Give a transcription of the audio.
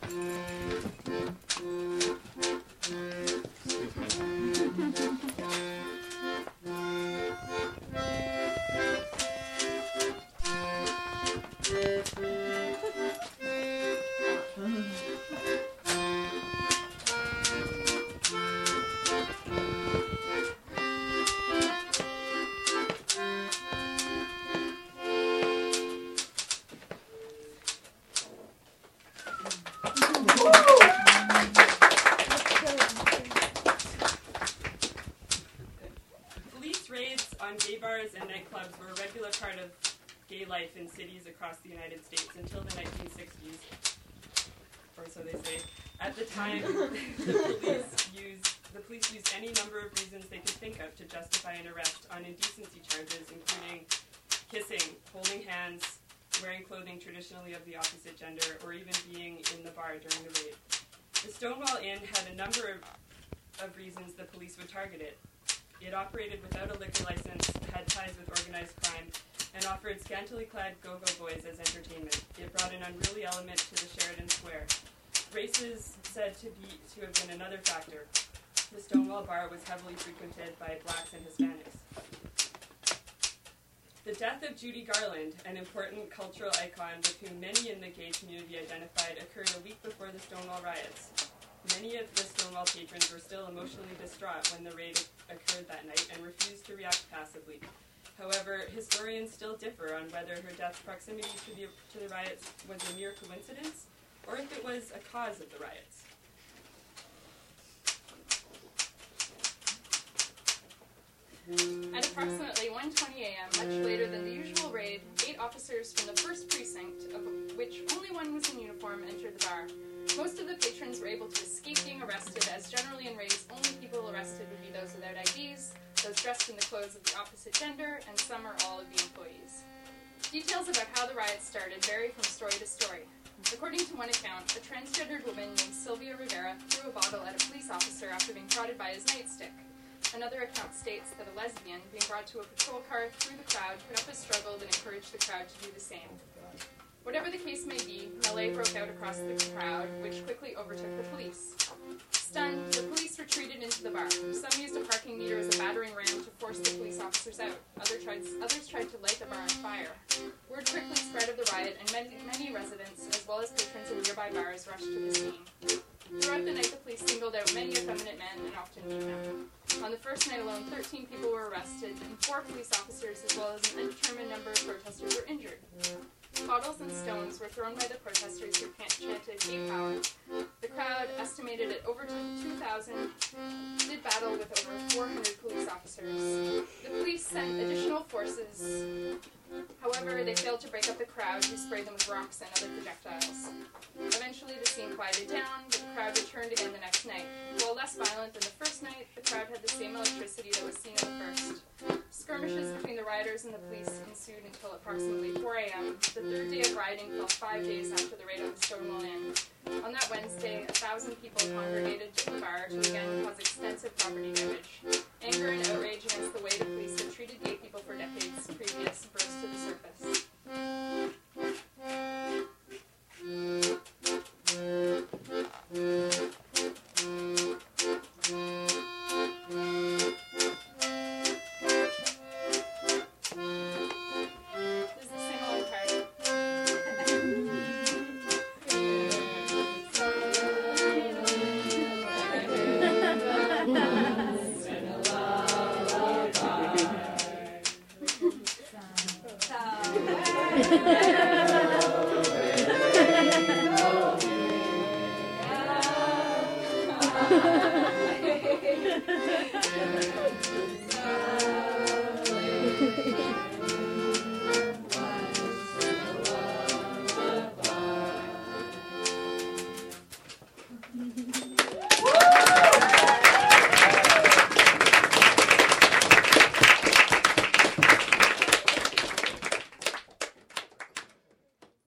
Police raids on gay bars and nightclubs were a regular part of gay life in cities across the United States until the 1960s, or so they say. At the time, the police used any number of reasons they could think of to justify an arrest on indecency charges, including kissing, holding hands, wearing clothing traditionally of the opposite gender, or even being in the bar during the raid. The Stonewall Inn had a number of reasons the police would target it. It operated without a liquor license, had ties with organized crime, and offered scantily clad go-go boys as entertainment. It brought an unruly element to the Sheridan Square. Race is said to have been another factor. The Stonewall Bar was heavily frequented by blacks and Hispanics. The death of Judy Garland, an important cultural icon with whom many in the gay community identified, occurred a week before the Stonewall riots. Many of the Stonewall patrons were still emotionally distraught when the raid occurred that night and refused to react passively. However, historians still differ on whether her death's proximity to the riots was a mere coincidence or if it was a cause of the riots. At approximately 1:20 a.m., much later than the usual raid, 8 officers from the 1st Precinct, of which only one was in uniform, entered the bar. Most of the patrons were able to escape being arrested, as generally in raids, only people arrested would be those without IDs, those dressed in the clothes of the opposite gender, and some or all of the employees. Details about how the riots started vary from story to story. According to one account, a transgendered woman named Sylvia Rivera threw a bottle at a police officer after being prodded by his nightstick. Another account states that a lesbian, being brought to a patrol car through the crowd, put up a struggle and encouraged the crowd to do the same. Whatever the case may be, melee broke out across the crowd, which quickly overtook the police. Stunned, the police retreated into the bar. Some used a parking meter as a battering ram to force the police officers out. Others tried to light the bar on fire. Word quickly spread of the riot, and many residents, as well as patrons of nearby bars, rushed to the scene. Throughout the night, the police singled out many effeminate men and often beat them. On the first night alone, 13 people were arrested, and 4 police officers, as well as an undetermined number of protesters, were injured. Bottles and stones were thrown by the protesters who chanted "Gay Power." The crowd, estimated at over 2,000, did battle with over 400 police officers. The police sent additional forces. However, they failed to break up the crowd, who sprayed them with rocks and other projectiles. Eventually, the scene quieted down, but the crowd returned again the next night. While less violent than the first night, the crowd had the same electricity that was seen in the first. Skirmishes between the rioters and the police ensued until approximately 4 a.m. The third day of rioting fell 5 days after the raid on the Stonewall Inn. On that Wednesday, 1,000 people congregated to the bar to again cause extensive property damage. Anger and outrage against the way the police had treated gay people for decades previous burst to the surface.